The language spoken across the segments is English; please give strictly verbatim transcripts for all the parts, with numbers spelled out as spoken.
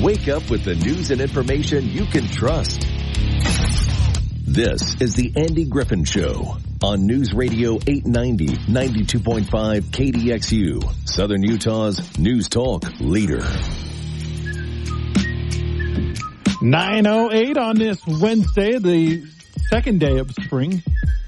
Wake up with the news and information you can trust. This is the Andy Griffin Show on News Radio eight ninety, ninety-two point five K D X U, Southern Utah's news talk leader. nine oh eight on this Wednesday, the second day of spring.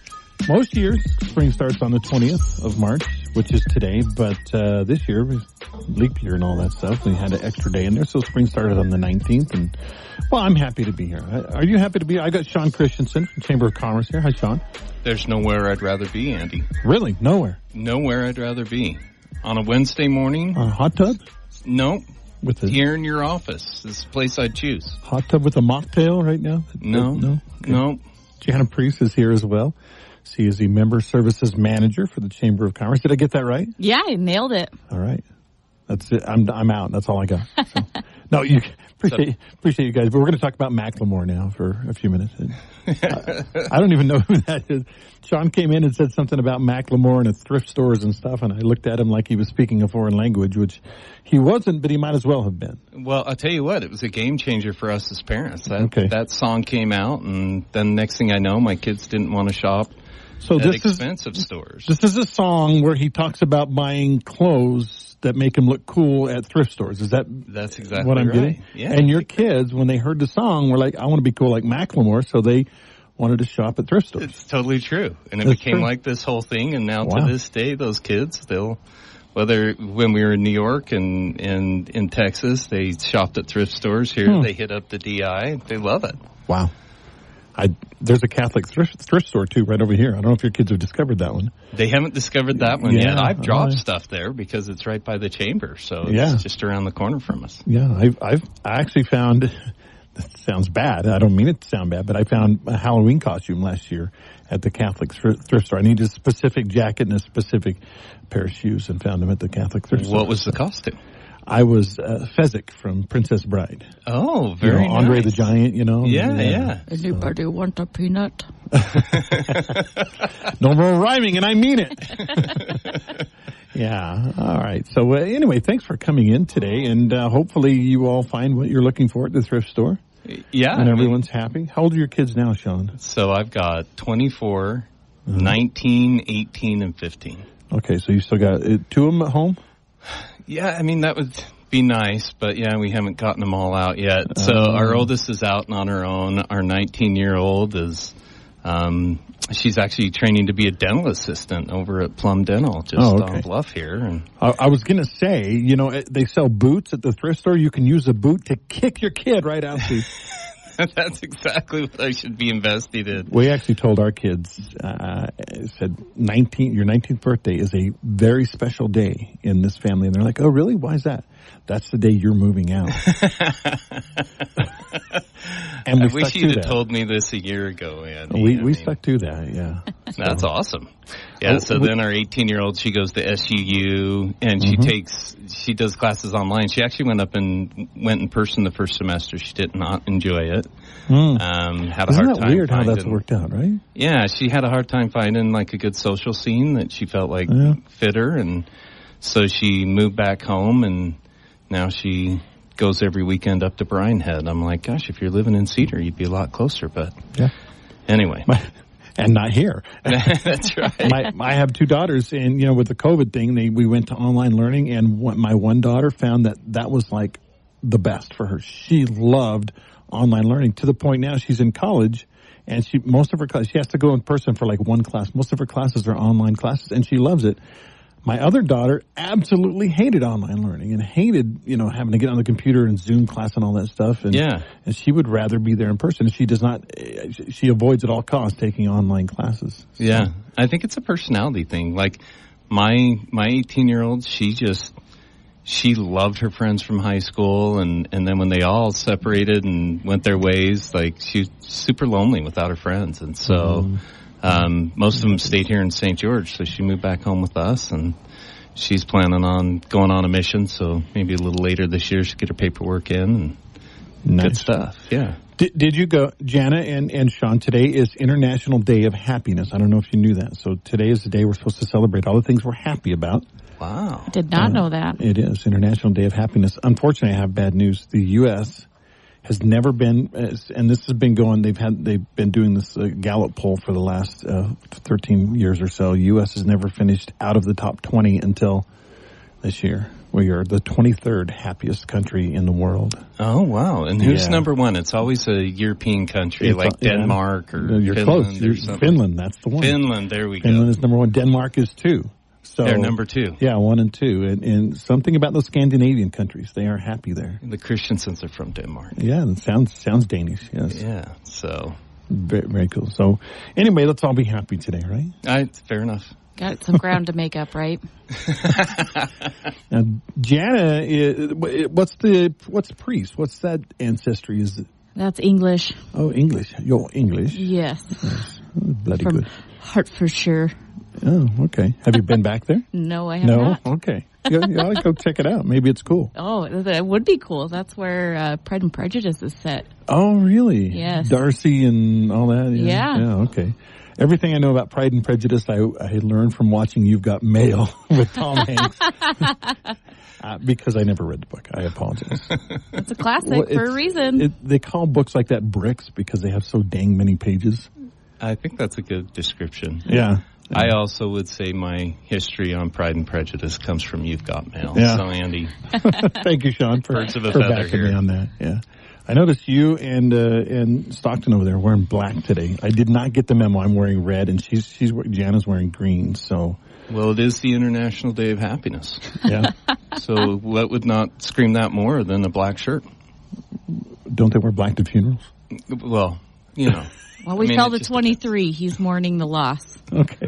Most years, spring starts on the twentieth of March, which is today, but uh this year, leap year and all that stuff, we had an extra day in there, so spring started on the nineteenth, and, well, I'm happy to be here. Are you happy to be here? I got Sean Christensen from Chamber of Commerce here. Hi, Sean. There's nowhere I'd rather be, Andy. Really? Nowhere? Nowhere I'd rather be. On a Wednesday morning? A hot tub? Nope. With a, here in your office. This is the place I'd choose. Hot tub with a mocktail right now? No. No? Okay. No. Jana Priest is here as well. She is the Member Services Manager for the Chamber of Commerce. Did I get that right? Yeah, I nailed it. All right. That's it. I'm I'm out. That's all I got. So. No, you appreciate appreciate you guys. But we're going to talk about Macklemore now for a few minutes. I, I don't even know who that is. Sean came in and said something about Macklemore and its thrift stores and stuff, and I looked at him like he was speaking a foreign language, which he wasn't, but he might as well have been. Well, I'll tell you what, it was a game changer for us as parents. That, okay. that song came out, and then next thing I know, my kids didn't want to shop so at this expensive is, stores. This is a song where he talks about buying clothes that make him look cool at thrift stores. Is that That's exactly what I'm right. getting? Yeah. And your kids, when they heard the song, were like, I want to be cool like Macklemore, so they wanted to shop at thrift stores. It's totally true. And it That's became true. like this whole thing, and now Wow. to this day, those kids, they'll, whether when we were in New York and, and in Texas, they shopped at thrift stores. Here, Hmm. they hit up the D I. They love it. Wow. I, there's a Catholic thrift, thrift store, too, right over here. I don't know if your kids have discovered that one. They haven't discovered that one Yeah, yet. I've dropped right. stuff there because it's right by the chamber, so it's Yeah. just around the corner from us. Yeah, I've, I've I actually found, that sounds bad, I don't mean it to sound bad, but I found a Halloween costume last year at the Catholic thrift, thrift store. I needed a specific jacket and a specific pair of shoes and found them at the Catholic thrift store. What was the costume? I was uh, Fezzik from Princess Bride. Oh, very you know, Andre nice. the Giant, you know. Yeah, yeah. Anybody want a peanut? No more rhyming, and I mean it. Yeah. All right. So uh, anyway, thanks for coming in today, and uh, hopefully you all find what you're looking for at the thrift store. Yeah. And everyone's happy. How old are your kids now, Sean? So I've got twenty-four, Mm-hmm. nineteen, eighteen, and fifteen. Okay, so you still got uh, two of them at home? Yeah, I mean, that would be nice, but yeah, we haven't gotten them all out yet. So Oh. our oldest is out and on her own. Our nineteen-year-old is, um, she's actually training to be a dental assistant over at Plum Dental, just Oh, okay. on Bluff here. And I, I was going to say, you know, eh, they sell boots at the thrift store. You can use a boot to kick your kid right out the... that's exactly what I should be invested in. We actually told our kids, uh, said, nineteen, your nineteenth birthday is a very special day in this family. And they're like, oh, really? Why is that? That's the day you're moving out. And we I stuck wish to you'd have that. told me this a year ago, Andy. We, I we mean, stuck to that, yeah. That's awesome. Yeah, Oh, so we- then our eighteen-year-old, she goes to S U U, and she Mhm. takes, she does classes online. She actually went up and went in person the first semester. She did not enjoy it. Mm. Um, had a Isn't hard that time weird how finding, that's worked out, right? Yeah, she had a hard time finding like a good social scene that she felt like Yeah. fit her, and so she moved back home, and now she goes every weekend up to Bryan Head. I'm like, gosh, if you're living in Cedar, you'd be a lot closer, but Yeah. anyway. My, and not here. That's right. my, I have two daughters, and, you know, with the COVID thing, they, we went to online learning, and what, my one daughter found that that was like the best for her. She loved online learning to the point now she's in college, and she, most of her class, she has to go in person for like one class. Most of her classes are online classes, and she loves it. My other daughter absolutely hated online learning and hated, you know, having to get on the computer and Zoom class and all that stuff. And, Yeah. and she would rather be there in person. She does not, she avoids at all costs taking online classes. So, Yeah, I think it's a personality thing. Like my my eighteen-year-old, she just she loved her friends from high school, and and then when they all separated and went their ways, like she's super lonely without her friends, and so Mm. um, most of them stayed here in Saint George. So she moved back home with us, and she's planning on going on a mission. So maybe a little later this year she'll get her paperwork in and Nice. good stuff. Yeah. Did, did you go, Jana and, and Sean, today is International Day of Happiness. I don't know if you knew that. So today is the day we're supposed to celebrate all the things we're happy about. Wow. Did not Uh, know that. It is International Day of Happiness. Unfortunately, I have bad news. The U S has never been, and this has been going, they've had, they've been doing this uh, Gallup poll for the last uh, thirteen years or so. U S has never finished out of the top twenty until this year. We are the twenty-third happiest country in the world. Oh, wow. And who's Yeah. number one? It's always a European country It's, like uh, yeah. Denmark or No, you're Finland close. or You're, something. Finland, that's the one. Finland, there we Finland go. is number one. Denmark is two. So They're number two. Yeah, one and two. And, and something about the Scandinavian countries, they are happy there. The Christiansens are from Denmark. Yeah, it sounds sounds Danish. Yes, Yeah, so very, very cool. So anyway, let's all be happy today, right? I, fair enough. Got some ground to make up, right? Now, Jana, is, what's the what's priest? What's that ancestry? Is it, That's English. oh English? Yo, English. Yes. Bloody From good. Hertfordshire. Oh, okay. Have you been back there? No, I have No. not. Okay. You, you ought to go check it out. Maybe it's cool. Oh, that would be cool. That's where uh, Pride and Prejudice is set. Oh, really? Yes. Darcy and all that? Yeah. Yeah, okay. Everything I know about Pride and Prejudice, I, I learned from watching You've Got Mail with Tom Hanks. uh, because I never read the book. I apologize. It's a classic Well, for a it's- reason. It, they call books like that bricks because they have so dang many pages. I think that's a good description. Yeah. I also would say my history on Pride and Prejudice comes from You've Got Mail. Yeah. So, Andy, Thank you, Sean, for, Birds of a for feather backing here. me on that. Yeah. I noticed you and uh, and Stockton over there wearing black today. I did not get the memo. I'm wearing red, and she's she's Jana's wearing green. So well, it is the International Day of Happiness. yeah, So what would not scream that more than a black shirt? don't they wear black to funerals? Well, you know. well, we I mean, tell it the just twenty-three. He's mourning the loss. Okay.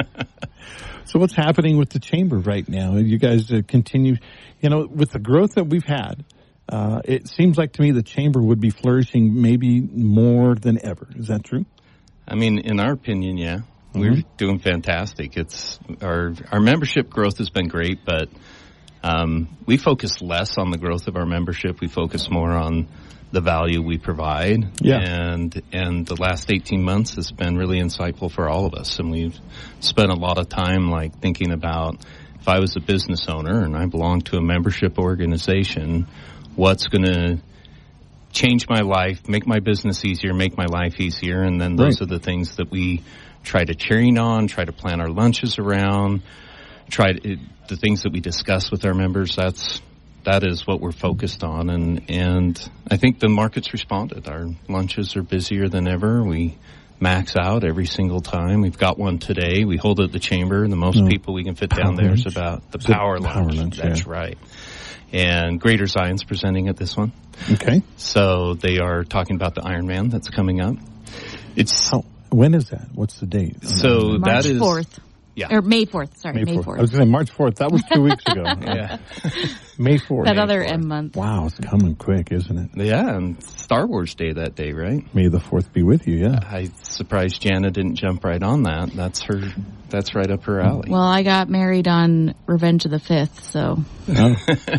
So what's happening with the chamber right now? You guys uh, continue, you know, with the growth that we've had. Uh, it seems like to me the chamber would be flourishing maybe more than ever. Is that true? I mean, in our opinion, yeah, we're doing fantastic. It's our our membership growth has been great, but um, we focus less on the growth of our membership. We focus more on the value we provide. Yeah. And and the last eighteen months has been really insightful for all of us, and we've spent a lot of time like thinking about if I was a business owner and I belong to a membership organization, what's going to change my life, make my business easier, make my life easier. And then those Right. are the things that we try to train on, try to plan our lunches around, try to, the things that we discuss with our members. That's, that is what we're focused on. And, and I think the market's responded. Our lunches are busier than ever. We max out every single time. We've got one today. We hold it at the chamber. The most Oh, people we can fit power down there is lunch? about the Is it power power lunch. lunch, That's yeah. right. And Greater Zion's presenting at this one. Okay. So they are talking about the Ironman that's coming up. It's How, when is that? What's the date? so March that is fourth. yeah. Or May fourth. Sorry, May May fourth. fourth. I was going to say March fourth. That was two weeks ago. Yeah. May fourth. That May other fourth. M month. Wow, it's coming quick, isn't it? Yeah, and Star Wars Day that day, right? May the fourth be with you, yeah. I'm surprised Jana didn't jump right on that. That's her. That's right up her alley. Well, I got married on Revenge of the Fifth, so Oh.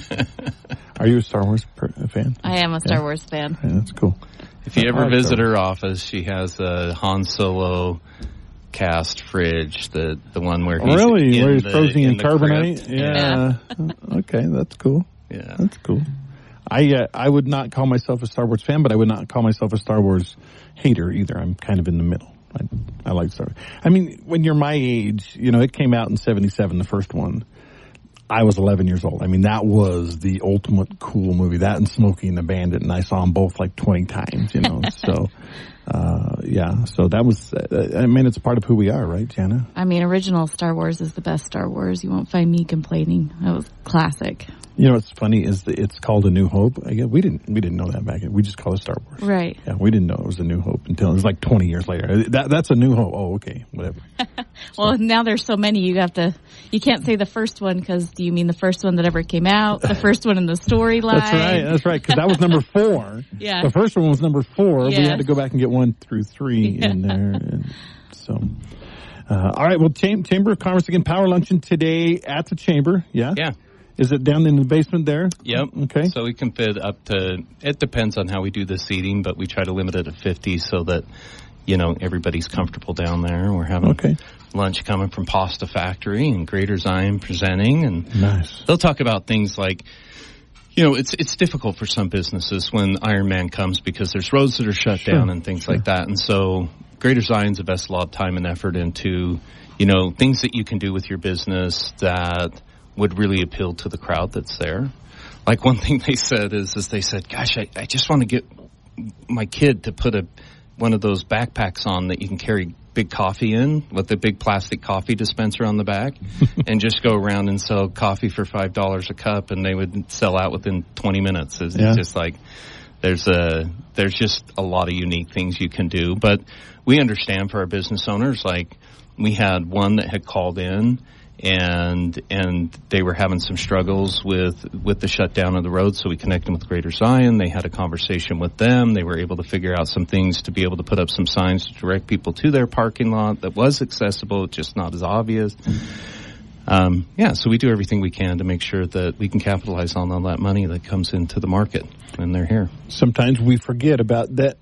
Are you a Star Wars per- fan? I am a Star Yeah. Wars fan. Yeah, that's cool. If you I ever like visit Star her office, she has a Han Solo cast fridge, the the one where he's Really? in Where he's the, frozen in the carbonite? crypt. Yeah. Okay, that's cool. Yeah. That's cool. I uh, I would not call myself a Star Wars fan, but I would not call myself a Star Wars hater either. I'm kind of in the middle. I, I like Star Wars. I mean, when you're my age, you know, it came out in seventy-seven, the first one. I was eleven years old. I mean, that was the ultimate cool movie. That and Smokey and the Bandit, and I saw them both like twenty times, you know. So, uh, yeah. So that was, uh, I mean, it's part of who we are, right, Jana? I mean, original Star Wars is the best Star Wars. You won't find me complaining. That was classic. You know what's funny is that it's called A New Hope. I guess we didn't we didn't know that back then. We just called it Star Wars. Right. Yeah, we didn't know it was A New Hope until it was like twenty years later. That that's A New Hope. Oh, okay, whatever. Well, now there's so many, you have to, you can't say the first one because do you mean the first one that ever came out? The first one in the storyline? That's right. That's right. Because that was number four. Yeah. The first one was number four. We Yes. had to go back and get one through three in there. And so, uh, all right. Well, Cham- Chamber of Commerce again. Power luncheon today at the Chamber. Yeah. Yeah. Is it down in the basement there? Yep. Okay. So we can fit up to, it depends on how we do the seating, but we try to limit it to fifty so that, you know, everybody's comfortable down there. We're having okay. lunch coming from Pasta Factory and Greater Zion presenting. And nice. They'll talk about things like, you know, it's it's difficult for some businesses when Ironman comes because there's roads that are shut sure. down and things sure. like that. And so Greater Zion's invested a lot of time and effort into, you know, things that you can do with your business that would really appeal to the crowd that's there. Like one thing they said is, is they said, gosh, I, I just want to get my kid to put a one of those backpacks on that you can carry big coffee in with a big plastic coffee dispenser on the back and just go around and sell coffee for five dollars a cup, and they would sell out within twenty minutes. It's yeah. just like there's a there's just a lot of unique things you can do. But we understand for our business owners, like we had one that had called in and and they were having some struggles with with the shutdown of the road, so we connected them with Greater Zion. They had a conversation with them. They were able to figure out some things to be able to put up some signs to direct people to their parking lot that was accessible, just not as obvious. Um, yeah, so we do everything we can to make sure that we can capitalize on all that money that comes into the market when they're here. Sometimes we forget about that.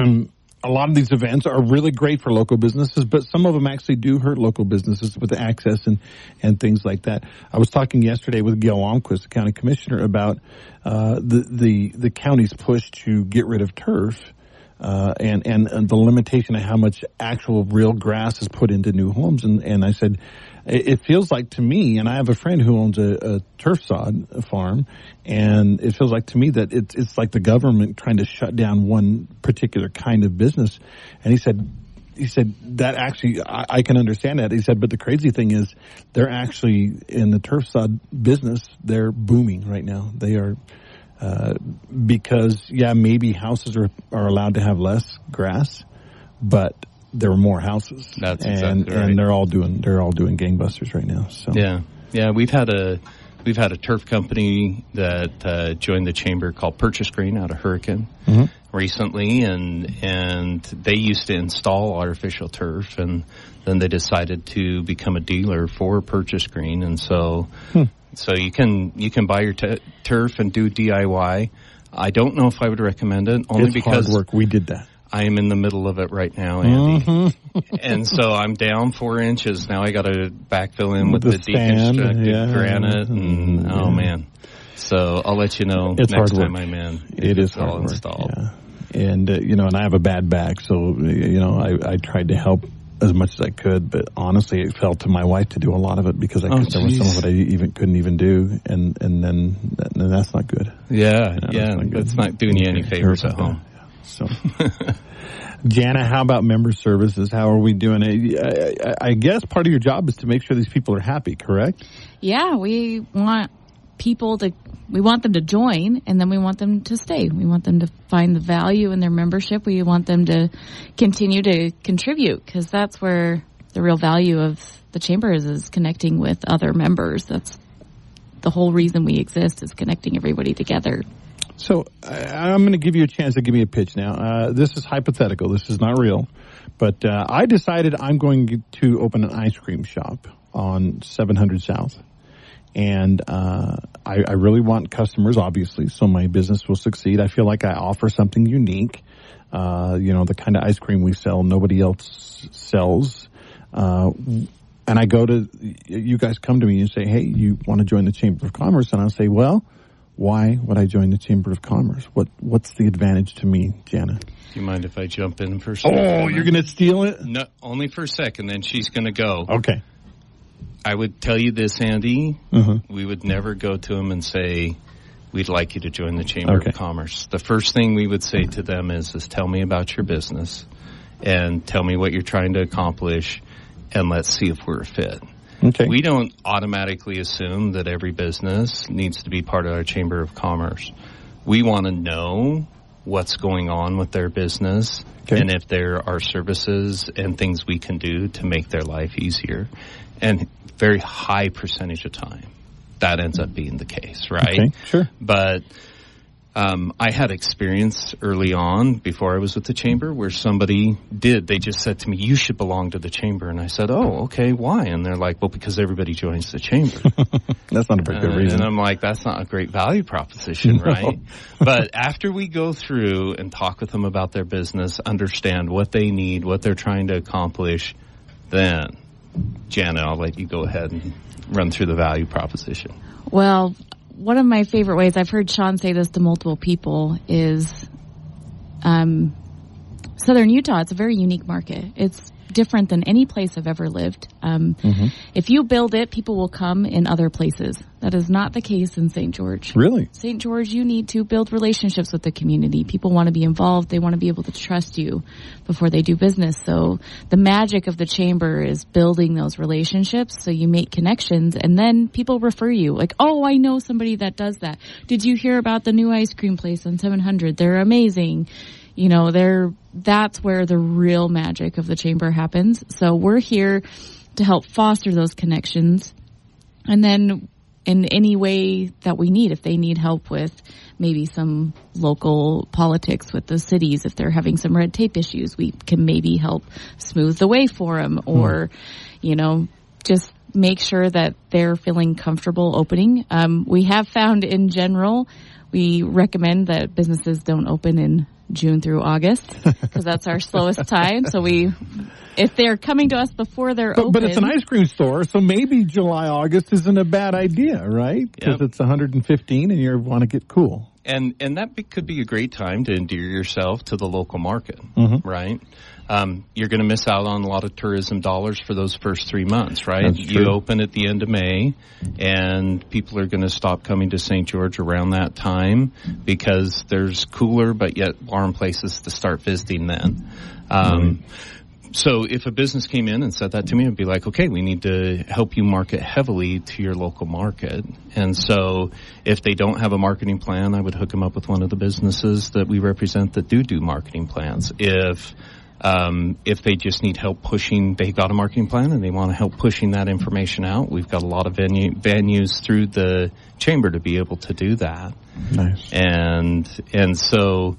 A lot of these events are really great for local businesses, but some of them actually do hurt local businesses with the access and, and things like that. I was talking yesterday with Gail Almquist, the county commissioner, about uh, the, the the county's push to get rid of turf uh, and, and and the limitation of how much actual real grass is put into new homes. And, and I said, it feels like to me, and I have a friend who owns a, a turf sod farm, and it feels like to me that it's, it's like the government trying to shut down one particular kind of business. And he said, he said that actually, I, I can understand that. He said, but the crazy thing is they're actually in the turf sod business, they're booming right now. They are, uh, because yeah, maybe houses are, are allowed to have less grass, but there were more houses. That's and, exactly right. And they're all doing they're all doing gangbusters right now. So yeah, yeah, we've had a we've had a turf company that uh, joined the chamber called Purchase Green out of Hurricane mm-hmm. recently, and and they used to install artificial turf, and then they decided to become a dealer for Purchase Green, and so hmm. so you can you can buy your t- turf and do D I Y. I don't know if I would recommend it, only it's because hard work. We did that. I am in the middle of it right now, Andy. Mm-hmm. And so I'm down four inches. Now I got to backfill in with the, the deconstructed yeah. granite. And, yeah. oh, man. So I'll let you know it's next hard time work. I'm in. It is all hard work, installed. yeah. And, uh, you know, and I have a bad back, so, you know, I, I tried to help as much as I could, but honestly, it fell to my wife to do a lot of it because I oh, there was some of it I even couldn't even do, and and then and that's not good. Yeah, you know, yeah, not it's not doing you any favors at home. Yeah. So, Jana, how about member services? How are we doing? I, I, I guess part of your job is to make sure these people are happy, correct? Yeah, we want people to, we want them to join, and then we want them to stay. We want them to find the value in their membership. We want them to continue to contribute, because that's where the real value of the chamber is, is connecting with other members. That's the whole reason we exist, is connecting everybody together. So I, I'm going to give you a chance to give me a pitch now. Uh, this is hypothetical. This is not real. But uh, I decided I'm going to open an ice cream shop on seven hundred South. And uh, I, I really want customers, obviously, so my business will succeed. I feel like I offer something unique. Uh, you know, the kind of ice cream we sell, nobody else sells. Uh, and I go to, you guys come to me and say, hey, you want to join the Chamber of Commerce? And I'll say, well, why would I join the Chamber of Commerce? What What's the advantage to me, Jana? Do you mind if I jump in for a second? Oh, you're going to steal it? No, only for a second, then she's going to go. Okay. I would tell you this, Andy. Uh-huh. We would never go to them and say, we'd like you to join the Chamber okay. of Commerce. The first thing we would say to them is, is tell me about your business and tell me what you're trying to accomplish, and let's see if we're a fit. Okay. We don't automatically assume that every business needs to be part of our Chamber of Commerce. We want to know what's going on with their business okay. and if there are services and things we can do to make their life easier. And very high percentage of time, that ends up being the case, right? Okay, sure. But Um, I had experience early on before I was with the chamber where somebody did. They just said to me, you should belong to the chamber. And I said, oh, okay, why? And they're like, well, because everybody joins the chamber. That's not a very good uh, reason. And I'm like, that's not a great value proposition, no. right? But after we go through and talk with them about their business, understand what they need, what they're trying to accomplish, then, Jana, I'll let you go ahead and run through the value proposition. Well, one of my favorite ways, I've heard Sean say this to multiple people, is um, Southern Utah, it's a very unique market. It's different than any place I've ever lived. Um, mm-hmm. If you build it, people will come in other places. That is not the case in Saint George. Really? Saint George, you need to build relationships with the community. People want to be involved. They want to be able to trust you before they do business. So the magic of the chamber is building those relationships so you make connections and then people refer you. Like, oh, I know somebody that does that. Did you hear about the new ice cream place on seven hundred? They're amazing. You know, they're, that's where the real magic of the chamber happens. So we're here to help foster those connections. And then in any way that we need, if they need help with maybe some local politics with the cities, if they're having some red tape issues, we can maybe help smooth the way for them or, mm. you know, just make sure that they're feeling comfortable opening. Um, we have found in general, we recommend that businesses don't open in June through August because that's our slowest time. So we, if they're coming to us before they're but, open. But it's an ice cream store, so maybe July, August isn't a bad idea, right? Because yep. it's one hundred fifteen and you want to get cool. And and that be, could be a great time to endear yourself to the local market, mm-hmm. right? Um, you're going to miss out on a lot of tourism dollars for those first three months, right? That's you true. open at the end of May, and people are going to stop coming to Saint George around that time because there's cooler but yet warm places to start visiting then. Um, mm-hmm. So if a business came in and said that to me, I'd be like, okay, we need to help you market heavily to your local market. And so if they don't have a marketing plan, I would hook them up with one of the businesses that we represent that do do marketing plans. If Um, if they just need help pushing, they got a marketing plan and they want to help pushing that information out, we've got a lot of venue, venues through the chamber to be able to do that. Nice. And, and so,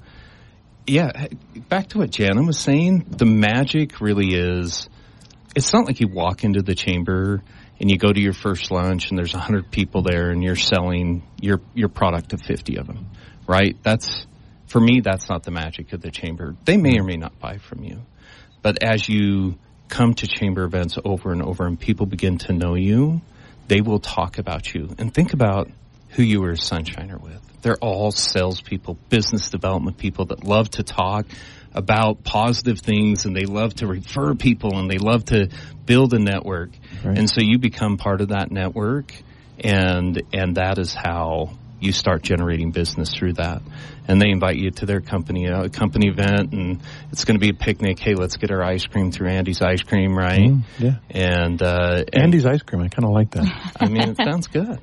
yeah, back to what Jana was saying, the magic really is, it's not like you walk into the chamber and you go to your first lunch and there's a hundred people there and you're selling your, your product to fifty of them, right? That's, For me, that's not the magic of the chamber. They may or may not buy from you. But as you come to chamber events over and over and people begin to know you, they will talk about you. And think about who you were a Sunshiner with. They're all salespeople, business development people that love to talk about positive things and they love to refer people and they love to build a network. Right. And so you become part of that network and and that is how you start generating business through that. And they invite you to their company, a company event, and it's going to be a picnic. Hey, let's get our ice cream through Andy's Ice Cream, right? Mm, yeah. And, uh, and Andy's Ice Cream, I kind of like that. I mean, it sounds good.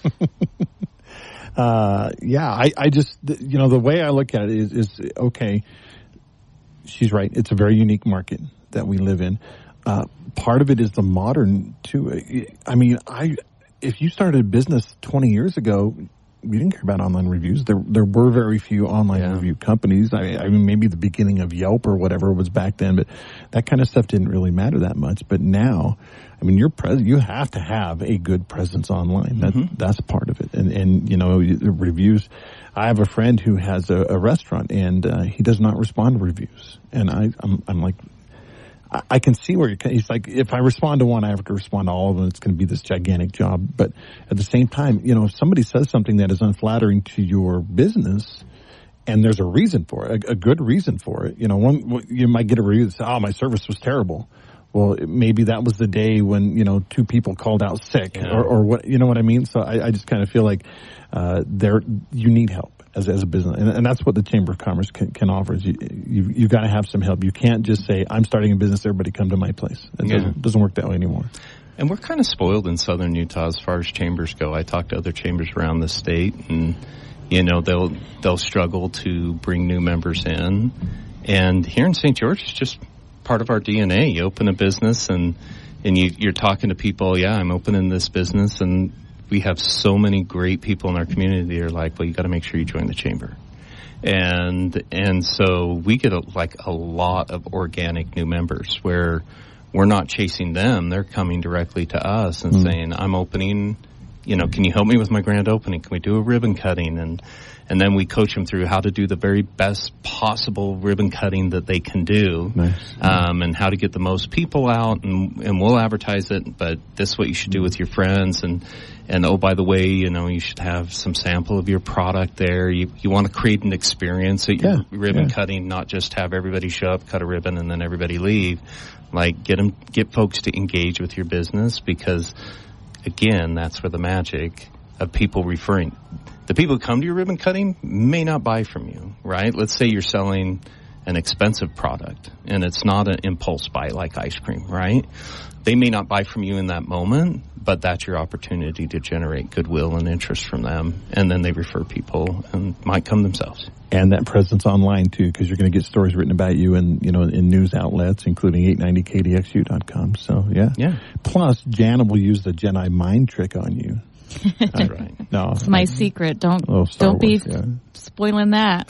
uh, yeah, I, I just, you know, the way I look at it is, is, okay, she's right. It's a very unique market that we live in. Uh, part of it is the modern, too. I mean, I, if you started a business twenty years ago, we didn't care about online reviews. There there were very few online yeah. review companies. I, I mean, maybe the beginning of Yelp or whatever was back then, but that kind of stuff didn't really matter that much. But now, I mean, you're pres- you have to have a good presence online. That, mm-hmm. That's part of it. And, and, you know, reviews. I have a friend who has a, a restaurant, and uh, he does not respond to reviews. And I, I'm, I'm like, I can see where you're, he's like, if I respond to one, I have to respond to all of them. It's going to be this gigantic job. But at the same time, you know, if somebody says something that is unflattering to your business and there's a reason for it, a, a good reason for it, you know, one, you might get a review that says, oh, my service was terrible. Well, maybe that was the day when, you know, two people called out sick yeah. or, or what, you know what I mean? So I, I just kind of feel like, uh, there, you need help. As, as a business, and, and that's what the Chamber of Commerce can, can offer. Is you you you got to have some help. You can't just say, "I'm starting a business. Everybody come to my place." It yeah. doesn't, doesn't work that way anymore. And we're kind of spoiled in Southern Utah as far as chambers go. I talk to other chambers around the state, and you know they'll they'll struggle to bring new members in. And here in Saint George, it's just part of our D N A. You open a business, and and you, you're talking to people. Yeah, I'm opening this business, and we have so many great people in our community that are like, well, you got to make sure you join the chamber. And and so we get a, like a lot of organic new members where we're not chasing them. They're coming directly to us and mm. saying, I'm opening, you know, can you help me with my grand opening? Can we do a ribbon cutting? And and then we coach them through how to do the very best possible ribbon cutting that they can do, nice. um, and how to get the most people out. And, and we'll advertise it, but this is what you should do with your friends. And, and oh, by the way, you know, you should have some sample of your product there. You, you want to create an experience at your yeah, ribbon yeah. cutting, not just have everybody show up, cut a ribbon, and then everybody leave. Like, get them, get folks to engage with your business because, again, that's where the magic of people referring. The people who come to your ribbon cutting may not buy from you, right? Let's say you're selling an expensive product and it's not an impulse buy like ice cream, right? They may not buy from you in that moment, but that's your opportunity to generate goodwill and interest from them. And then they refer people and might come themselves. And that presence online too, because you're going to get stories written about you in, you know, in news outlets, including eight ninety K D X U dot com. So yeah. Yeah. Plus, Jana will use the Jedi mind trick on you. That's right. No, it's my secret. Don't oh, don't Wars, be yeah. spoiling that.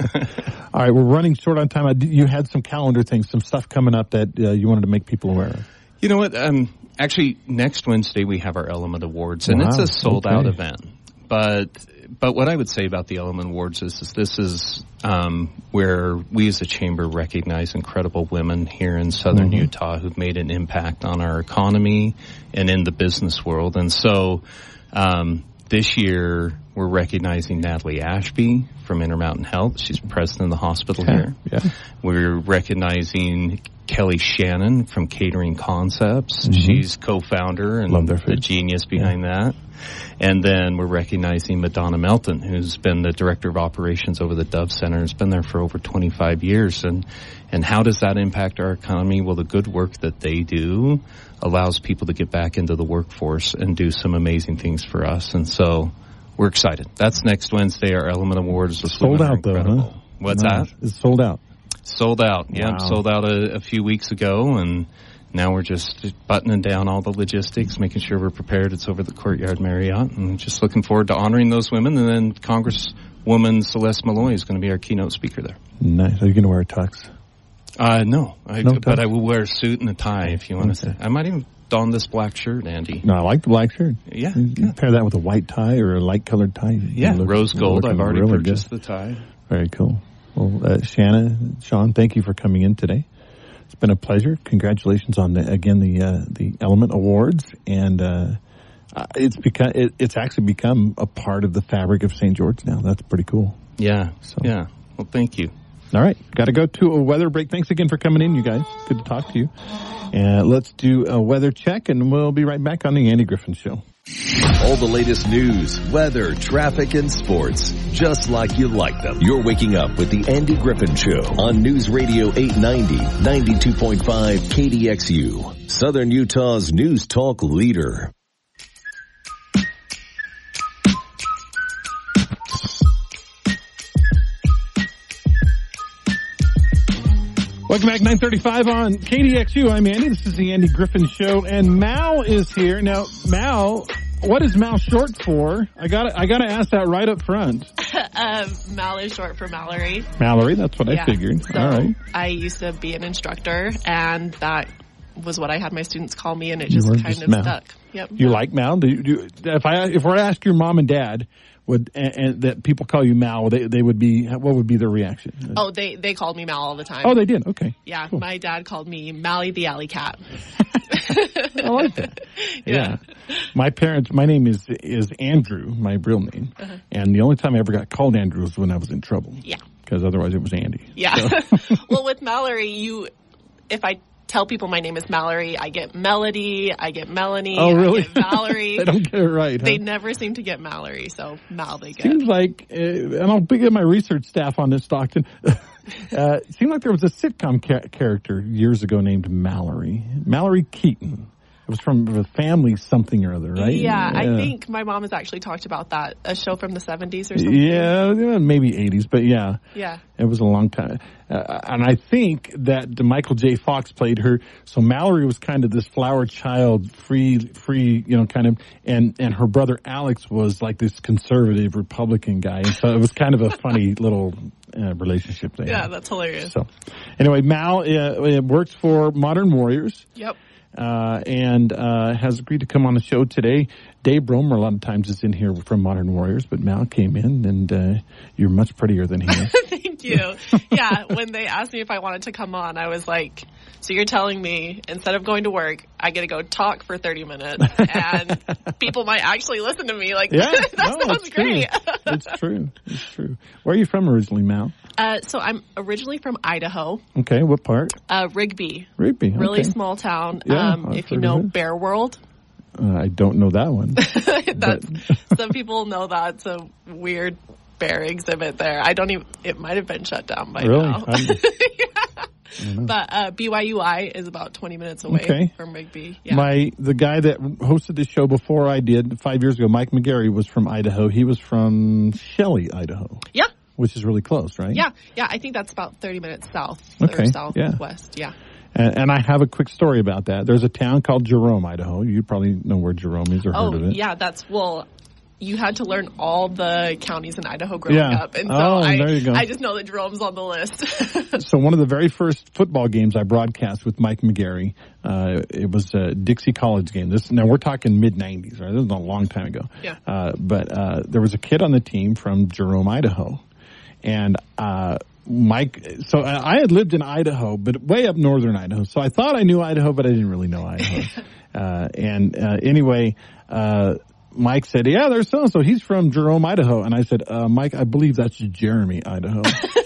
All right, we're running short on time. You had some calendar things, some stuff coming up that uh, you wanted to make people aware of. You know what? Um, actually, next Wednesday we have our Element Awards, and wow. it's a sold-out okay. event. But but what I would say about the Element Awards is, is this is um, where we as a chamber recognize incredible women here in Southern mm-hmm. Utah who've made an impact on our economy and in the business world, and so. Um, this year, we're recognizing Natalie Ashby from Intermountain Health. She's president of the hospital okay. here. Yeah. We're recognizing Kelly Shannon from Catering Concepts. Mm-hmm. She's co-founder and the genius behind yeah. that. And then we're recognizing Madonna Melton, who's been the director of operations over the Dove Center. Has been there for over twenty-five years. And, and how does that impact our economy? Well, the good work that they do allows people to get back into the workforce and do some amazing things for us. And so we're excited. That's next Wednesday. Our Element Awards. Sold out though, huh? What's nice. that? It's sold out. Sold out. Wow. Yep. Sold out a, a few weeks ago. And now we're just buttoning down all the logistics, making sure we're prepared. It's over the Courtyard Marriott, and just looking forward to honoring those women. And then Congresswoman Celeste Malloy is going to be our keynote speaker there. Nice. Are you going to wear a tux? Uh, no, I, no but I will wear a suit and a tie if you want okay. to. I might even don this black shirt, Andy. No, I like the black shirt. Yeah. You yeah. pair that with a white tie or a light colored tie. Yeah, look, rose gold. I've already really purchased good. the tie. Very cool. Well, uh, Shanna, Sean, thank you for coming in today. It's been a pleasure. Congratulations on the, again the uh, the Element Awards, and uh, it's become it, it's actually become a part of the fabric of Saint George now. That's pretty cool. Yeah. So. Yeah. Well, thank you. All right, got to go to a weather break. Thanks again for coming in, you guys. Good to talk to you. And let's do a weather check, and we'll be right back on the Andy Griffin Show. All the latest news, weather, traffic, and sports, just like you like them. You're waking up with the Andy Griffin Show on News Radio eight ninety, ninety-two point five K D X U, Southern Utah's news talk leader. Welcome back, nine thirty-five on K D X U. I'm Andy. This is the Andy Griffin Show, and Mal is here. Now, Mal, what is Mal short for? I got I got to ask that right up front. um, Mal is short for Mallory. Mallory, that's what yeah. I figured. So All right. I used to be an instructor, and that was what I had my students call me, and it just kind just of Mal. stuck. Yep. You Mal. Like Mal? Do you, do you, if I if we're to ask your mom and dad, would and, and that people call you Mal, they they would be what would be their reaction? Oh, they they called me Mal all the time. Oh, they did. Okay. Yeah, cool. My dad called me Mally the Alley Cat. I like that. Yeah. yeah. My parents, my name is is Andrew, my real name, uh-huh. and the only time I ever got called Andrew was when I was in trouble. Yeah. Because otherwise it was Andy. Yeah. So. Well, with Mallory, you, if I tell people my name is Mallory, I get Melody, I get Melanie, oh, really? I get Valerie. They don't get it right, huh? They never seem to get Mallory, so Mal they get. Seems like, uh, and I'll begin my research staff on this, Stockton. uh, it seemed like there was a sitcom ca- character years ago named Mallory. Mallory Keaton. was from the family something or other, right? Yeah, yeah, I think my mom has actually talked about that, a show from the seventies or something. Yeah, maybe eighties, but yeah. Yeah. It was a long time. Uh, and I think that Michael J. Fox played her. So Mallory was kind of this flower child, free, free, you know, kind of, and, and her brother Alex was like this conservative Republican guy. And so it was kind of a funny little uh, relationship there. Yeah, that's hilarious. So anyway, Mal uh, works for Modern Warriors. Yep. Uh, and, uh, has agreed to come on the show today. Dave Bromer a lot of times is in here from Modern Warriors, but Mal came in and, uh, you're much prettier than he is. Thank you. Yeah, when they asked me if I wanted to come on, I was like, so you're telling me instead of going to work, I get to go talk for thirty minutes and people might actually listen to me. Like, Yeah, that no, sounds it's great. True. It's true. It's true. Where are you from originally, Mal? Uh, so I'm originally from Idaho, Okay, what part? uh, Rigby. Rigby. Really okay. small town. Yeah, um, I've if you heard of know it. Bear World, Uh, I don't know that one. that's, some people know that. It's a weird bear exhibit there. I don't even, it might have been shut down by Really? now. I'm- But uh, B Y U I is about twenty minutes away Okay. from Rigby. Yeah. My the guy that hosted the show before I did five years ago, Mike McGarry, was from Idaho. He was from Shelley, Idaho, yeah. which is really close, right? Yeah. Yeah. I think that's about thirty minutes south Okay, or yeah. southwest. Yeah. And, and I have a quick story about that. There's a town called Jerome, Idaho. You probably know where Jerome is or Oh, heard of it. yeah. That's, well, you had to learn all the counties in Idaho growing Yeah. up. And so Oh, I, there you go. I just know that Jerome's on the list. So one of the very first football games I broadcast with Mike McGarry, uh, it was a Dixie College game. This now we're talking mid nineties, right? This was a long time ago. Yeah. Uh, but uh, there was a kid on the team from Jerome, Idaho, and uh, Mike. So I I had lived in Idaho, but way up northern Idaho. So I thought I knew Idaho, but I didn't really know Idaho. uh, and uh, anyway. Uh, Mike said, yeah, there's so-and-so. He's from Jerome, Idaho. And I said, uh, Mike, I believe that's Jeremy, Idaho.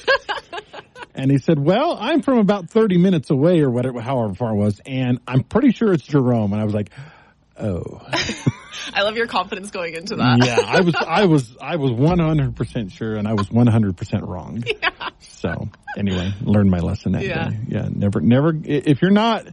And he said, well, I'm from about thirty minutes away or whatever, however far it was. And I'm pretty sure it's Jerome. And I was like, oh. I love your confidence going into that. Yeah, I was, I was, I was one hundred percent sure and I was one hundred percent wrong. Yeah. So anyway, learned my lesson that Yeah. day. Yeah, never, never, if you're not,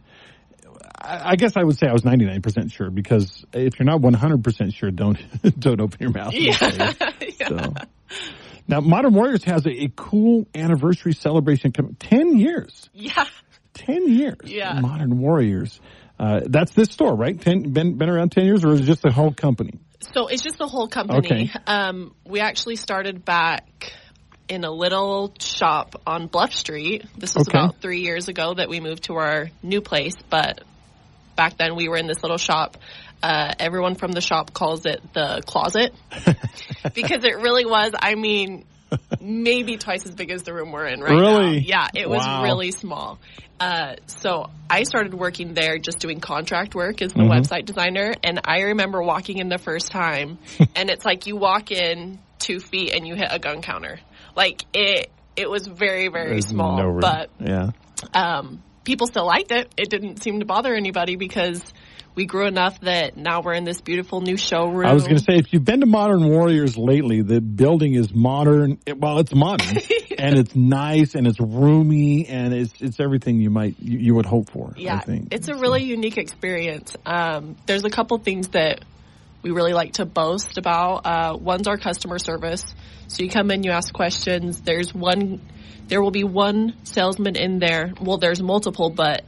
I guess I would say I was ninety-nine percent sure because if you're not one hundred percent sure, don't don't open your mouth. Yeah. Yeah. So. Now, Modern Warriors has a, a cool anniversary celebration coming. Ten years. Yeah. Ten years. Yeah. Modern Warriors. Uh, that's this store, right? Ten, been been around ten years, or is it just the whole company? So it's just the whole company. Okay. Um, we actually started back in a little shop on Bluff Street. This was Okay. about three years ago that we moved to our new place, but back then we were in this little shop. Uh, everyone from the shop calls it the closet because it really was, I mean, maybe twice as big as the room we're in right now. Really? Yeah, it was Wow. really small. Uh, so I started working there just doing contract work as the Mm-hmm. website designer. And I remember walking in the first time and it's like you walk in two feet and you hit a gun counter. Like it, it was very, very There's small, no room. but, yeah. um, people still liked it. It didn't seem to bother anybody because we grew enough that now we're in this beautiful new showroom. I was going to say, if you've been to Modern Warriors lately, the building is modern. It, well, it's modern, and it's nice, and it's roomy, and it's it's everything you might you, you would hope for. Yeah, I think it's a really unique experience. Um, there's a couple things that we really like to boast about. Uh, one's our customer service. So you come in, you ask questions. There's one, there will be one salesman in there. Well, there's multiple, but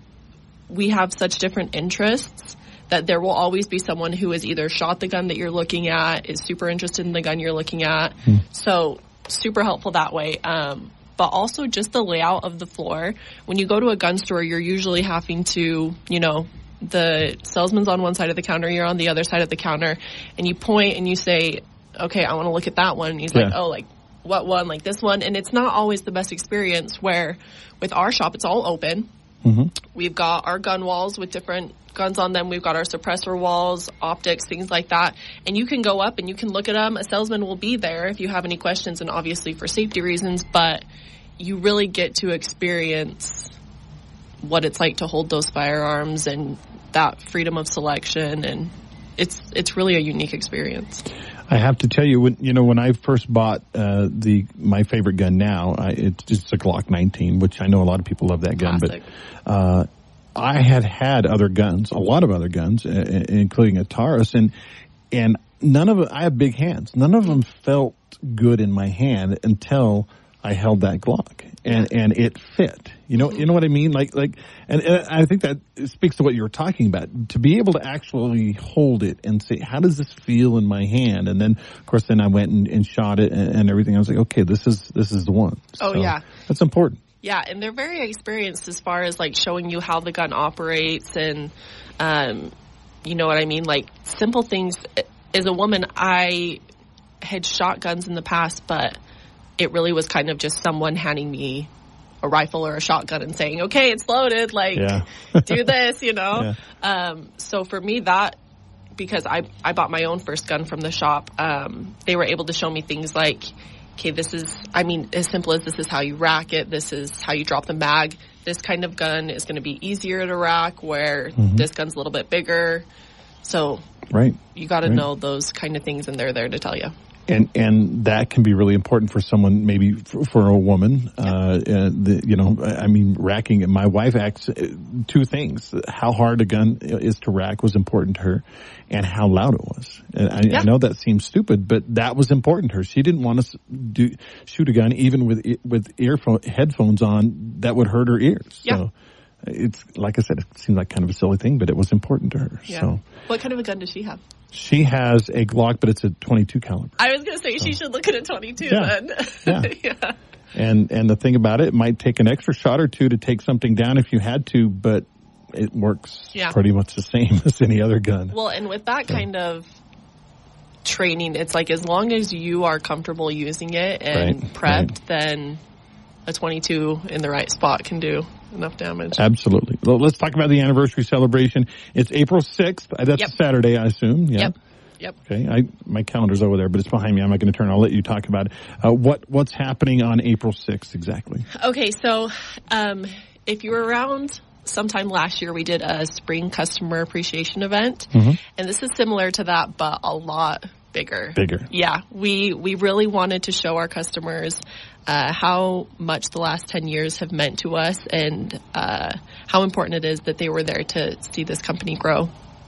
we have such different interests that there will always be someone who has either shot the gun that you're looking at, is super interested in the gun you're looking at. Hmm. So super helpful that way. Um, but also just the layout of the floor. When you go to a gun store, you're usually having to, you know, the salesman's on one side of the counter, you're on the other side of the counter, and you point and you say, okay, I want to look at that one. And he's Yeah. like, oh, like, what one? Like this one. And it's not always the best experience where with our shop, it's all open. Mm-hmm. We've got our gun walls with different guns on them. We've got our suppressor walls, optics, things like that. And you can go up and you can look at them. A salesman will be there if you have any questions, and obviously for safety reasons, but you really get to experience what it's like to hold those firearms and that freedom of selection. And it's, it's really a unique experience. I have to tell you, when you know when I first bought uh, the my favorite gun now, I, it's just a Glock nineteen, which I know a lot of people love that gun, Classic. but uh, I had had other guns, a lot of other guns, uh, including a Taurus, and and none of it. I have big hands. None of them felt good in my hand until I held that Glock, and and it fit. You know, you know what I mean? Like like, and, and I think that speaks to what you were talking about. To be able to actually hold it and say, how does this feel in my hand? And then, of course, then I went and, and shot it and, and everything. I was like, okay, this is this is the one. Oh so yeah, that's important. Yeah, and they're very experienced as far as like showing you how the gun operates, and um, you know what I mean? Like simple things. As a woman, I had shot guns in the past, but it really was kind of just someone handing me a rifle or a shotgun and saying, okay, it's loaded, like, yeah. do this, you know? Yeah. Um, so for me, that, because I, I bought my own first gun from the shop, um, they were able to show me things like, okay, this is, I mean, as simple as this is how you rack it, this is how you drop the mag, this kind of gun is going to be easier to rack, where mm-hmm. this gun's a little bit bigger. So right. you got to right. know those kind of things, and they're there to tell you. And and that can be really important for someone, maybe for, for a woman. Yeah. Uh, the, you know, I mean, racking. My wife acts two things: how hard a gun is to rack was important to her, and how loud it was. And I, yeah. I know that seems stupid, but that was important to her. She didn't want us to do shoot a gun even with with earphone headphones on that would hurt her ears. Yeah. So it's like I said, it seemed like kind of a silly thing, but it was important to her. Yeah. So what kind of a gun does she have? She has a Glock, but it's a twenty-two caliber. I was going to say so. She should look at a twenty-two yeah. then. Yeah. yeah. And and the thing about it, it might take an extra shot or two to take something down if you had to, but it works yeah. pretty much the same as any other gun. Well, and with that so. kind of training, it's like as long as you are comfortable using it and right. prepped, right. then a twenty-two in the right spot can do enough damage. Absolutely. Well, let's talk about the anniversary celebration. It's April sixth. That's yep. a Saturday, I assume. Yeah. Yep. Yep. Okay. I, my calendar's over there, but it's behind me. I'm not going to turn. I'll let you talk about it. Uh, what What's happening on April sixth exactly? Okay. So, um, if you were around sometime last year, we did a spring customer appreciation event, mm-hmm. and this is similar to that, but a lot bigger. Bigger. Yeah. We, we really wanted to show our customers Uh, how much the last ten years have meant to us, and uh, how important it is that they were there to see this company grow.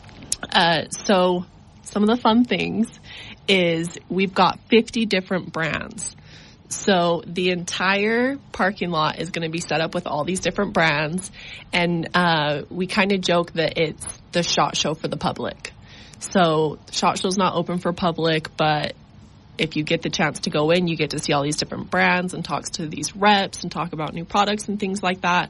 Uh, so some of the fun things is we've got fifty different brands. So the entire parking lot is going to be set up with all these different brands, and uh, we kind of joke that it's the SHOT Show for the public. So SHOT Show's not open for public, but if you get the chance to go in, you get to see all these different brands and talk to these reps and talk about new products and things like that.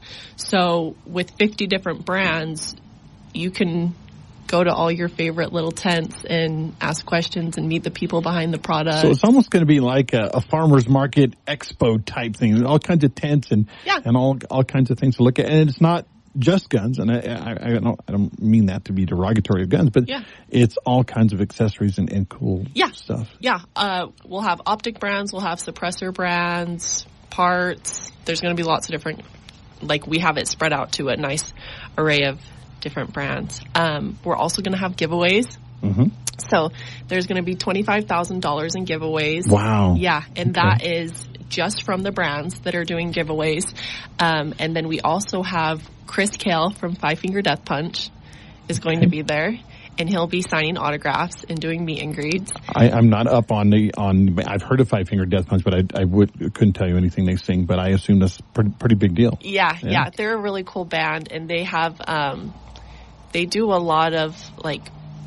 So with fifty different brands, you can go to all your favorite little tents and ask questions and meet the people behind the product. So it's almost going to be like a, a farmer's market expo type thing. All kinds of tents and yeah. and all all kinds of things to look at. And it's not just guns, and I, I, I don't I don't mean that to be derogatory of guns, but yeah. it's all kinds of accessories and, and cool yeah. stuff. Yeah, uh, we'll have optic brands, we'll have suppressor brands, parts. There's going to be lots of different, like we have it spread out to a nice array of different brands. Um, we're also going to have giveaways. Mm-hmm. So there's going to be twenty-five thousand dollars in giveaways. Wow. Yeah, and okay. that is just from the brands that are doing giveaways. Um, and then we also have Chris Kale from Five Finger Death Punch is going okay. to be there, and he'll be signing autographs and doing meet and greets. I, I'm not up on the on. I've heard of Five Finger Death Punch, but I, I would couldn't tell you anything they sing. But I assume that's a pretty, pretty big deal. Yeah, yeah, yeah, they're a really cool band, and they have um, they do a lot of like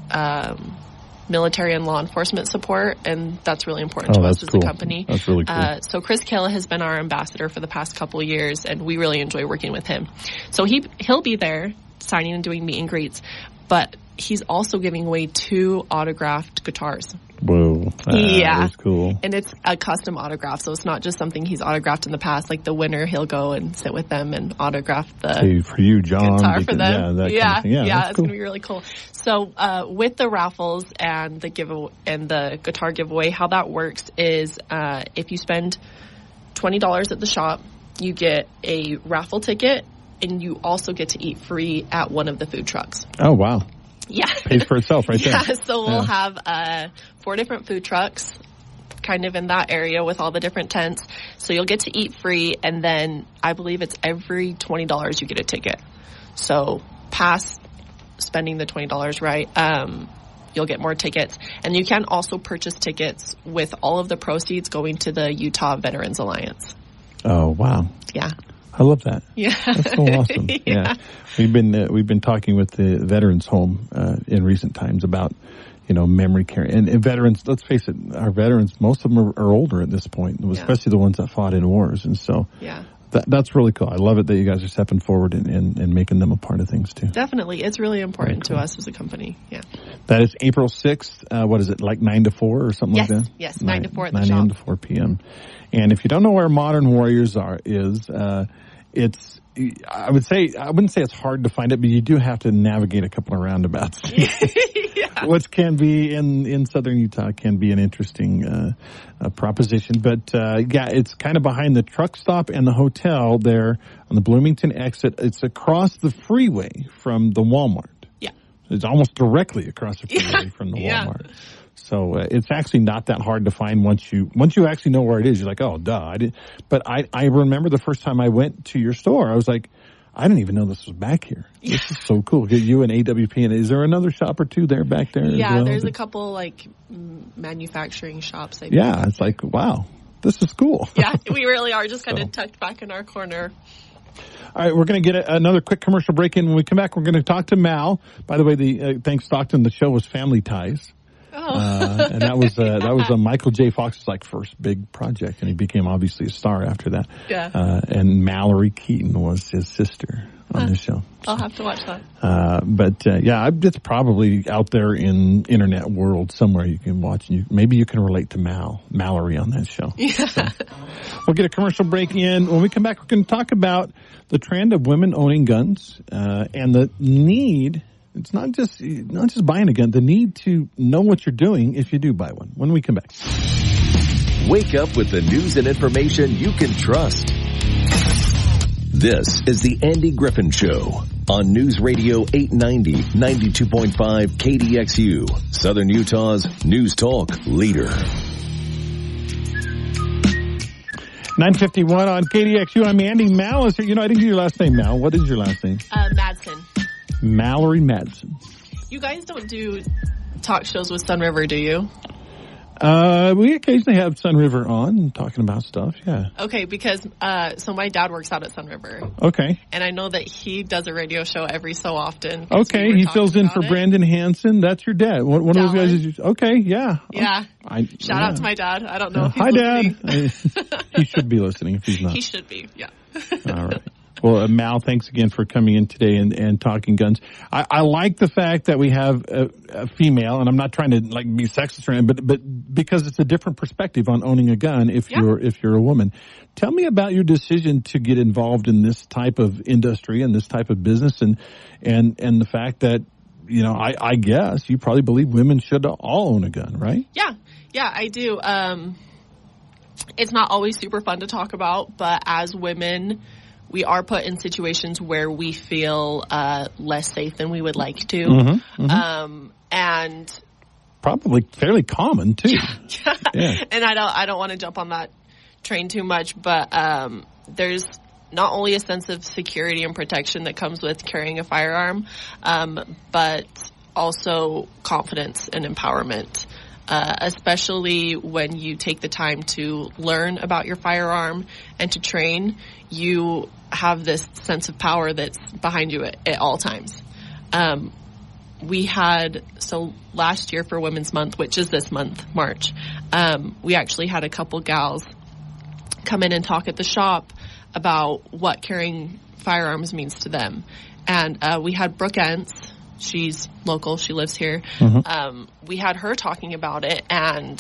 um, military and law enforcement support, and that's really important oh, to us as cool. a company. That's really cool. Uh, so Chris Killa has been our ambassador for the past couple of years, and we really enjoy working with him. So he he'll be there signing and doing meet and greets, but he's also giving away two autographed guitars. Whoa. Yeah. That's cool. And it's a custom autograph, so it's not just something he's autographed in the past. Like the winner, he'll go and sit with them and autograph the hey, for you, John, guitar because, for them. Yeah, that yeah, kind of thing. yeah, yeah, it's cool. going to be really cool. So uh, with the raffles and the give and the guitar giveaway, how that works is uh, if you spend twenty dollars at the shop, you get a raffle ticket, and you also get to eat free at one of the food trucks. Oh, wow. Yeah. Pays for itself right yeah, there. so we'll yeah. have uh, four different food trucks kind of in that area with all the different tents. So you'll get to eat free, and then I believe it's every twenty dollars you get a ticket. So past spending the twenty dollars, right, um, you'll get more tickets. And you can also purchase tickets with all of the proceeds going to the Utah Veterans Alliance. Oh, wow. Yeah. I love that. Yeah. That's so awesome. yeah. yeah. We've been, uh, we've been talking with the Veterans Home, uh, in recent times about, you know, memory care. And, and veterans, let's face it, our veterans, most of them are, are older at this point, especially yeah. the ones that fought in wars. And so, yeah. That, that's really cool. I love it that you guys are stepping forward and, and, and making them a part of things too. Definitely. It's really important cool. to us as a company. Yeah. That is April sixth. Uh, what is it, like nine to four or something yes, like that? Yes, nine, nine to four at the nine shop. nine a.m. to four p.m. And if you don't know where Modern Warriors are, is, uh, it's, I would say, I wouldn't say it's hard to find it, but you do have to navigate a couple of roundabouts. yeah. Which can be in, in southern Utah can be an interesting, uh, uh proposition. But, uh, yeah, it's kind of behind the truck stop and the hotel there on the Bloomington exit. It's across the freeway from the Walmart. Yeah. It's almost directly across the freeway yeah. from the yeah. Walmart. So uh, it's actually not that hard to find once you once you actually know where it is. You're like, oh, duh. I did. But I, I remember the first time I went to your store, I was like, I didn't even know this was back here. Yeah. This is so cool. Get you and A W P. And is there another shop or two there back there? Yeah, as well? there's a couple like manufacturing shops. I yeah, it's like, wow, this is cool. Yeah, we really are just kind so. of tucked back in our corner. All right, we're going to get a, another quick commercial break in. When we come back, we're going to talk to Mal. By the way, the uh, thanks Stockton, the show was Family Ties. Oh. uh, and that was uh, that was a Michael J. Fox's like first big project, and he became obviously a star after that. Yeah. Uh, and Mallory Keaton was his sister on huh. the show. I'll have to watch that. Uh, but uh, yeah, it's probably out there in internet world somewhere you can watch. You maybe you can relate to Mal Mallory on that show. Yeah. So, we'll get a commercial break in. When we come back, we're going to talk about the trend of women owning guns uh, and the need. It's not just not just buying a gun. The need to know what you're doing if you do buy one. When we come back. Wake up with the news and information you can trust. This is the Andy Griffin Show on News Radio eight ninety, ninety-two point five K D X U, Southern Utah's news talk leader. nine fifty-one on K D X U. I'm Andy. Mal is here. You know, I didn't give your last name, Mal. What is your last name? Uh, Madsen. Mallory Madsen. You guys don't do talk shows with Sun River, do you? Uh, we occasionally have Sun River on talking about stuff, yeah. Okay, because, uh, so my dad works out at Sun River. Okay. And I know that he does a radio show every so often. Okay, we he fills in for it. Brandon Hansen. That's your dad. One, one of those guys is your, okay, yeah. Yeah. I, Shout yeah. out to my dad. I don't know uh, if he's Hi, listening. Dad. He should be listening if he's not. He should be, yeah. All right. Well, uh, Mal, thanks again for coming in today and, and talking guns. I, I like the fact that we have a, a female, and I'm not trying to like be sexist or anything, but but because it's a different perspective on owning a gun if yeah. you're if you're a woman. Tell me about your decision to get involved in this type of industry and this type of business, and and and the fact that you know I, I guess you probably believe women should all own a gun, right? Yeah, yeah, I do. Um, it's not always super fun to talk about, but as women, we are put in situations where we feel uh, less safe than we would like to. Mm-hmm, mm-hmm. Um, and probably fairly common too. Yeah. yeah. And I don't I don't want to jump on that train too much, but um, there's not only a sense of security and protection that comes with carrying a firearm, um, but also confidence and empowerment. Uh, especially when you take the time to learn about your firearm and to train, you have this sense of power that's behind you at, at all times. Um, we had, so last year for Women's Month, which is this month, March, um, we actually had a couple gals come in and talk at the shop about what carrying firearms means to them. And uh, we had Brooke Entz. She's local. She lives here. Mm-hmm. Um, we had her talking about it, and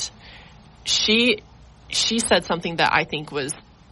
she she said something that I think was,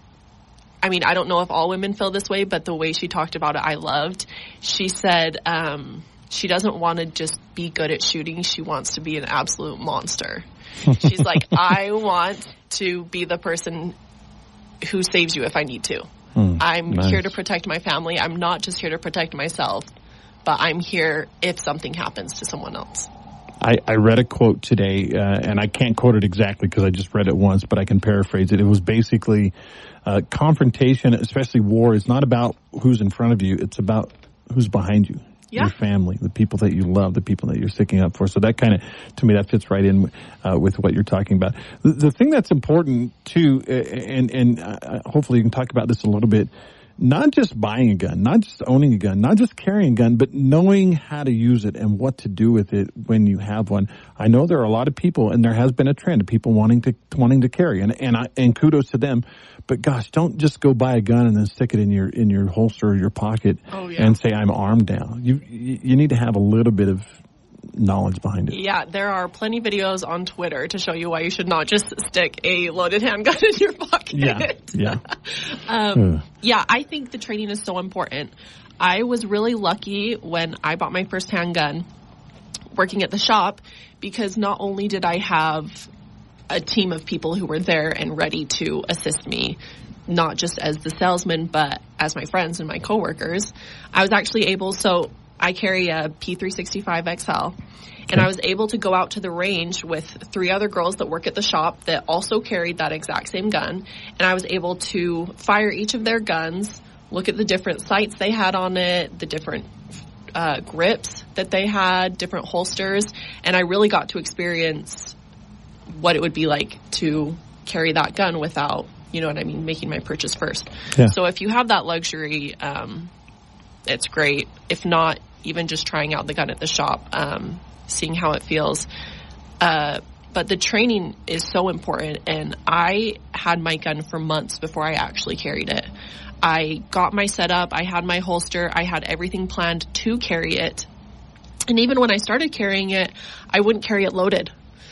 I mean, I don't know if all women feel this way, but the way she talked about it, I loved. She said um, she doesn't want to just be good at shooting. She wants to be an absolute monster. She's like, I want to be the person who saves you if I need to. Mm, I'm nice. Here to protect my family. I'm not just here to protect myself, but I'm here if something happens to someone else. I, I read a quote today, uh, and I can't quote it exactly because I just read it once, but I can paraphrase it. It was basically uh, confrontation, especially war, is not about who's in front of you. It's about who's behind you. Yeah. Your family, the people that you love, the people that you're sticking up for. So that kind of, to me, that fits right in uh, with what you're talking about. The, the thing that's important too, uh, and and uh, hopefully you can talk about this a little bit. Not just buying a gun, not just owning a gun, not just carrying a gun, but knowing how to use it and what to do with it when you have one. I know there are a lot of people, and there has been a trend of people wanting to wanting to carry, and and I, and kudos to them. But gosh, don't just go buy a gun and then stick it in your in your holster or your pocket oh, yeah. and say I'm armed now. You you need to have a little bit of knowledge behind it. Yeah, there are plenty of videos on Twitter to show you why you should not just stick a loaded handgun in your pocket. Yeah, yeah. um, yeah, I think the training is so important. I was really lucky when I bought my first handgun working at the shop, because not only did I have a team of people who were there and ready to assist me, not just as the salesman, but as my friends and my coworkers, I was actually able, so I carry a P three sixty-five X L, and I was able to go out to the range with three other girls that work at the shop that also carried that exact same gun, and I was able to fire each of their guns, look at the different sights they had on it, the different uh, grips that they had, different holsters, and I really got to experience what it would be like to carry that gun without, you know what I mean, making my purchase first. Yeah. So if you have that luxury, um, it's great. If not, even just trying out the gun at the shop, um, seeing how it feels. Uh, but the training is so important, and I had my gun for months before I actually carried it. I got my setup, I had my holster, I had everything planned to carry it. And even when I started carrying it, I wouldn't carry it loaded.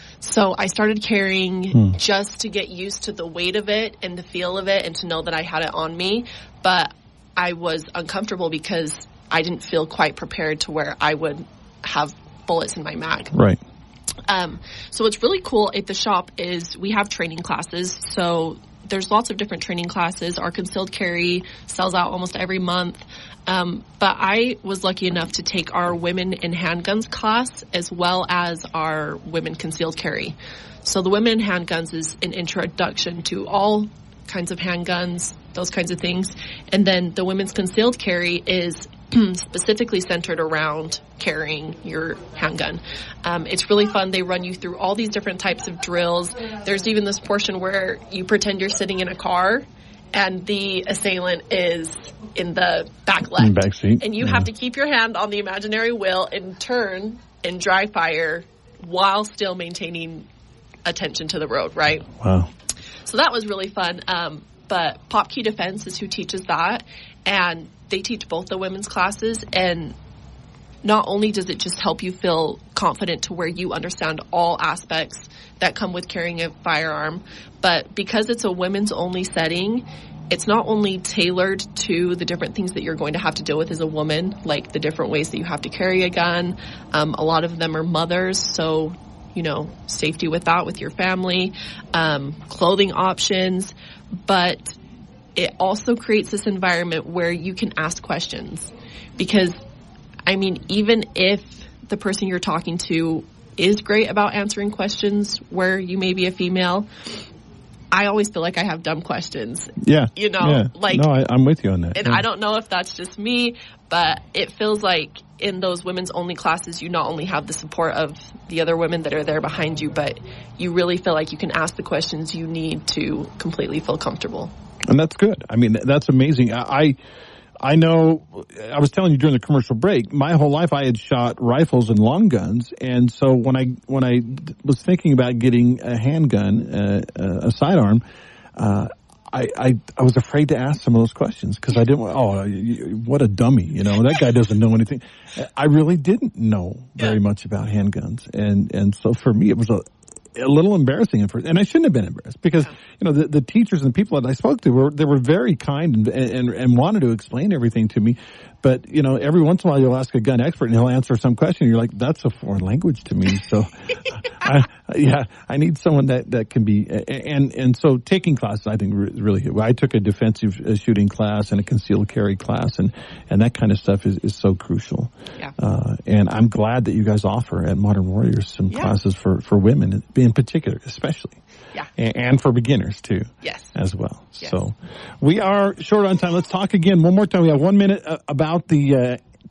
So I started carrying hmm. just to get used to the weight of it and the feel of it and to know that I had it on me. But I was uncomfortable because I didn't feel quite prepared to where I would have bullets in my mag. Right. Um, so what's really cool at the shop is we have training classes. So there's lots of different training classes. Our concealed carry sells out almost every month. Um, but I was lucky enough to take our women in handguns class as well as our women concealed carry. So the women in handguns is an introduction to all kinds of handguns, those kinds of things. And then the women's concealed carry is specifically centered around carrying your handgun. Um, it's really fun. They run you through all these different types of drills. There's even this portion where you pretend you're sitting in a car and the assailant is in the back left. In the back seat. And you yeah. have to keep your hand on the imaginary wheel and turn and dry fire while still maintaining attention to the road, right? Wow. So that was really fun. Um, but Pop Key Defense is who teaches that. And they teach both the women's classes. And not only does it just help you feel confident to where you understand all aspects that come with carrying a firearm, but because it's a women's only setting, it's not only tailored to the different things that you're going to have to deal with as a woman, like the different ways that you have to carry a gun. Um, a lot of them are mothers, so, you know, safety with that, with your family, um, clothing options, but it also creates this environment where you can ask questions. Because, I mean, even if the person you're talking to is great about answering questions where you may be a female, I always feel like I have dumb questions. Yeah. You know, yeah. like, no, I, I'm with you on that. And yeah. I don't know if that's just me, but it feels like in those women's only classes, you not only have the support of the other women that are there behind you, but you really feel like you can ask the questions you need to completely feel comfortable. And that's good. I mean, that's amazing. I, I know, I was telling you during the commercial break, my whole life I had shot rifles and long guns. And so when I, when I was thinking about getting a handgun, uh, a sidearm, uh, I, I, I was afraid to ask some of those questions because I didn't want, oh, what a dummy, you know, that guy doesn't know anything. I really didn't know very much about handguns. And, and so for me, it was a, a little embarrassing at first, and I shouldn't have been embarrassed because, you know, the, the teachers and the people that I spoke to were, they were very kind and, and, and wanted to explain everything to me. But, you know, every once in a while you'll ask a gun expert and he'll answer some question and you're like, that's a foreign language to me. So, I, yeah, I need someone that, that can be, and, and so taking classes, I think really good. I took a defensive shooting class and a concealed carry class, and, and that kind of stuff is, is so crucial. Yeah. Uh, and I'm glad that you guys offer at Modern Warriors some yeah. classes for, for women in particular, especially. Yeah. And, and for beginners too. Yes. As well. Yes. So we are short on time. Let's talk again one more time. We have one minute uh, about the uh,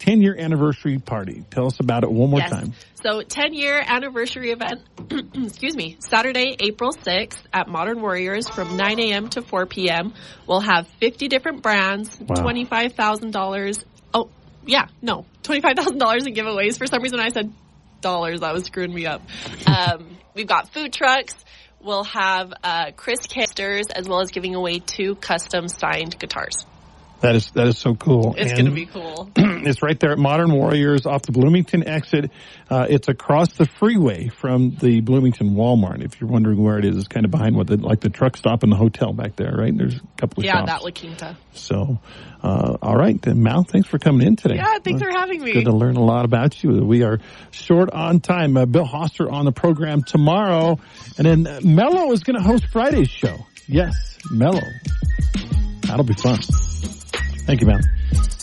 ten-year anniversary party. Tell us about it one more yes. time. So ten-year anniversary event, excuse me, Saturday, April sixth at Modern Warriors from nine a.m. to four p.m. We'll have fifty different brands, wow. twenty-five thousand dollars. Oh, yeah, no, twenty-five thousand dollars in giveaways. For some reason I said dollars. That was screwing me up. Um, we've got food trucks. We'll have uh, Chris Casters, as well as giving away two custom signed guitars. That is that is so cool. It's going to be cool. It's right there at Modern Warriors off the Bloomington exit. Uh, it's across the freeway from the Bloomington Walmart. If you're wondering where it is, it's kind of behind what the, like the truck stop and the hotel back there, right? There's a couple of yeah, shops. that La Quinta. So, uh, all right, then, Mal, thanks for coming in today. Yeah, thanks uh, for having me. Good to learn a lot about you. We are short on time. Uh, Bill Hoster on the program tomorrow, and then uh, Mello is going to host Friday's show. Yes, Mello. That'll be fun. Thank you, man.